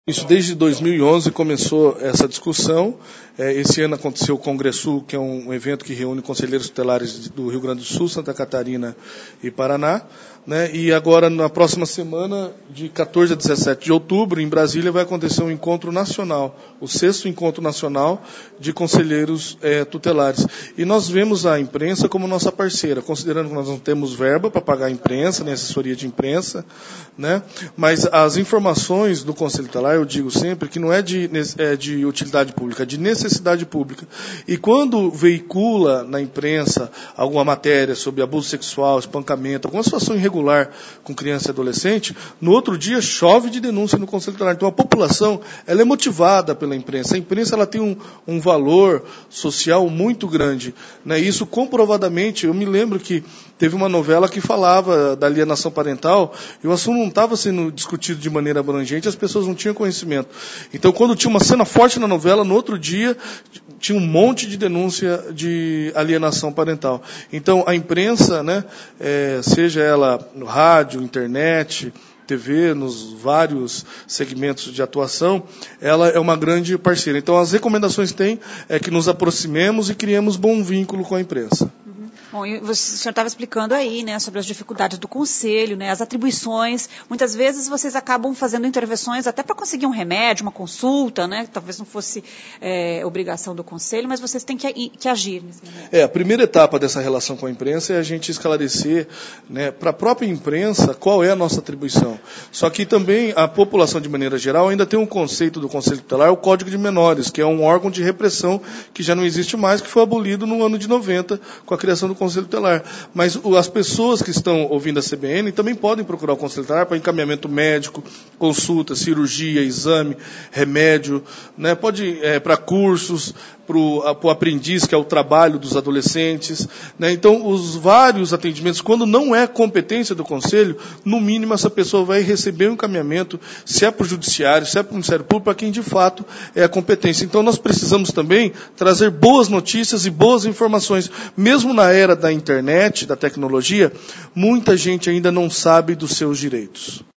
Isso desde 2011 começou essa discussão. Esse ano aconteceu o Congressul, que é um evento que reúne conselheiros tutelares do Rio Grande do Sul, Santa Catarina e Paraná. E agora, na próxima semana, de 14 a 17 de outubro, em Brasília, vai acontecer um encontro nacional, o 6º encontro nacional de conselheiros tutelares. E nós vemos a imprensa como nossa parceira, considerando que nós não temos verba para pagar a imprensa, nem assessoria de imprensa, mas as informações do Conselho Tutelar, eu digo sempre, que não é de utilidade pública, é de necessidade pública. E quando veicula na imprensa alguma matéria sobre abuso sexual, espancamento, alguma situação irregular com criança e adolescente, no outro dia chove de denúncia no Conselho Tutelar. Então a população ela é motivada pela imprensa. A imprensa ela tem um valor social muito grande. Isso comprovadamente, eu me lembro que teve uma novela que falava da alienação parental e o assunto não estava sendo discutido de maneira abrangente, as pessoas não tinham conhecimento. Então quando tinha uma cena forte na novela, no outro dia tinha um monte de denúncia de alienação parental. Então a imprensa, seja ela no rádio, internet, TV, nos vários segmentos de atuação, ela é uma grande parceira. Então, as recomendações têm que nos aproximemos e criemos bom vínculo com a imprensa. Bom, e o senhor estava explicando aí, sobre as dificuldades do conselho, as atribuições. Muitas vezes vocês acabam fazendo intervenções até para conseguir um remédio, uma consulta, talvez não fosse obrigação do conselho, mas vocês têm que agir nesse momento. A primeira etapa dessa relação com a imprensa é a gente esclarecer para a própria imprensa qual é a nossa atribuição. Só que também a população, de maneira geral, ainda tem um conceito do Conselho Tutelar, o Código de Menores, que é um órgão de repressão que já não existe mais, que foi abolido no ano de 90, com a criação do Conselho Tutelar. Mas as pessoas que estão ouvindo a CBN também podem procurar o Conselho Tutelar para encaminhamento médico, consulta, cirurgia, exame, remédio, pode ir para cursos, para o aprendiz, que é o trabalho dos adolescentes. Então, os vários atendimentos, quando não é competência do Conselho, no mínimo essa pessoa vai receber um encaminhamento, se é para o Judiciário, se é para o Ministério Público, para quem de fato é a competência. Então, nós precisamos também trazer boas notícias e boas informações. Mesmo na era da internet, da tecnologia, muita gente ainda não sabe dos seus direitos.